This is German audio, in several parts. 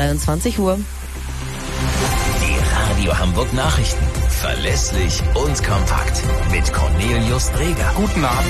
23 Uhr. Die Radio Hamburg Nachrichten. Verlässlich und kompakt. Mit Cornelius Dreger. Guten Abend.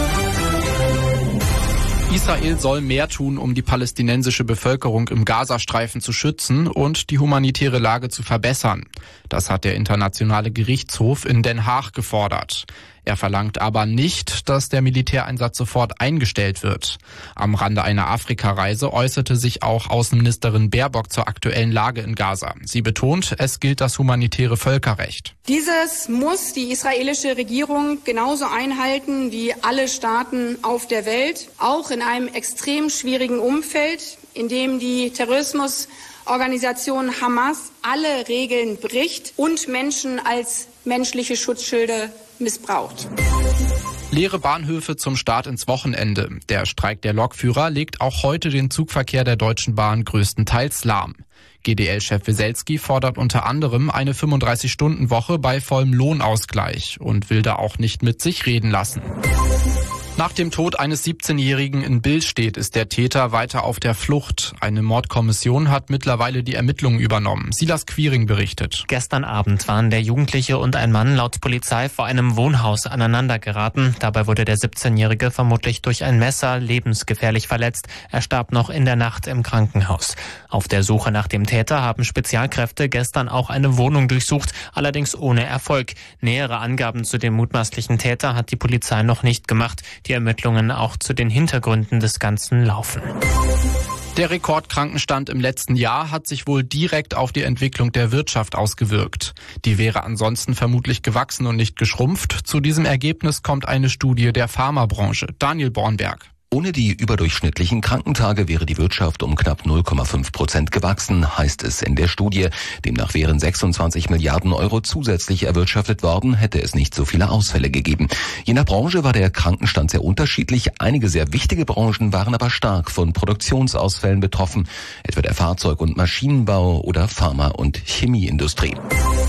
Israel soll mehr tun, um die palästinensische Bevölkerung im Gazastreifen zu schützen und die humanitäre Lage zu verbessern. Das hat der Internationale Gerichtshof in Den Haag gefordert. Er verlangt aber nicht, dass der Militäreinsatz sofort eingestellt wird. Am Rande einer Afrikareise äußerte sich auch Außenministerin Baerbock zur aktuellen Lage in Gaza. Sie betont, es gilt das humanitäre Völkerrecht. Dieses muss die israelische Regierung genauso einhalten wie alle Staaten auf der Welt, auch in einem extrem schwierigen Umfeld, in dem die Terrorismusorganisation Hamas alle Regeln bricht und Menschen als menschliche Schutzschilde missbraucht. Leere Bahnhöfe zum Start ins Wochenende. Der Streik der Lokführer legt auch heute den Zugverkehr der Deutschen Bahn größtenteils lahm. GDL-Chef Weselski fordert unter anderem eine 35-Stunden-Woche bei vollem Lohnausgleich und will da auch nicht mit sich reden lassen. Nach dem Tod eines 17-Jährigen in Billstedt ist der Täter weiter auf der Flucht. Eine Mordkommission hat mittlerweile die Ermittlungen übernommen. Silas Quiring berichtet. Gestern Abend waren der Jugendliche und ein Mann laut Polizei vor einem Wohnhaus aneinander geraten. Dabei wurde der 17-Jährige vermutlich durch ein Messer lebensgefährlich verletzt. Er starb noch in der Nacht im Krankenhaus. Auf der Suche nach dem Täter haben Spezialkräfte gestern auch eine Wohnung durchsucht, allerdings ohne Erfolg. Nähere Angaben zu dem mutmaßlichen Täter hat die Polizei noch nicht gemacht. Die Ermittlungen auch zu den Hintergründen des Ganzen laufen. Der Rekordkrankenstand im letzten Jahr hat sich wohl direkt auf die Entwicklung der Wirtschaft ausgewirkt. Die wäre ansonsten vermutlich gewachsen und nicht geschrumpft. Zu diesem Ergebnis kommt eine Studie der Pharmabranche. Daniel Bornberg. Ohne die überdurchschnittlichen Krankentage wäre die Wirtschaft um knapp 0,5% gewachsen, heißt es in der Studie. Demnach wären 26 Milliarden Euro zusätzlich erwirtschaftet worden, hätte es nicht so viele Ausfälle gegeben. Je nach Branche war der Krankenstand sehr unterschiedlich. Einige sehr wichtige Branchen waren aber stark von Produktionsausfällen betroffen, etwa der Fahrzeug- und Maschinenbau oder Pharma- und Chemieindustrie.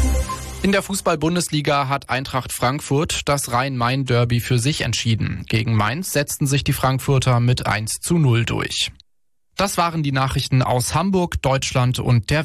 In der Fußball-Bundesliga hat Eintracht Frankfurt das Rhein-Main-Derby für sich entschieden. Gegen Mainz setzten sich die Frankfurter mit 1:0 durch. Das waren die Nachrichten aus Hamburg, Deutschland und der